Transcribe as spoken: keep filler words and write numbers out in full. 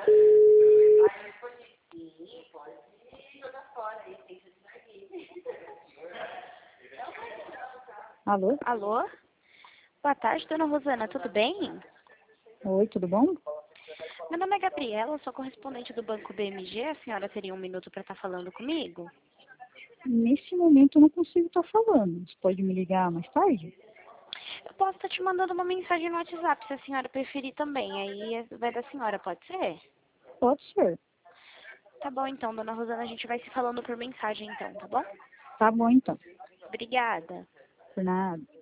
Alô? Alô? Boa tarde, dona Rosana, tudo bem? Oi, tudo bom? Meu nome é Gabriela, sou correspondente do Banco B M G. A senhora teria um minuto para estar falando comigo? Nesse momento eu não consigo estar falando. Você pode me ligar mais tarde? Eu posso estar te mandando uma mensagem no WhatsApp, se a senhora preferir também. Aí vai da senhora, pode ser? Pode ser. Tá bom então, dona Rosana, a gente vai se falando por mensagem então, tá bom? Tá bom então. Obrigada. Por nada.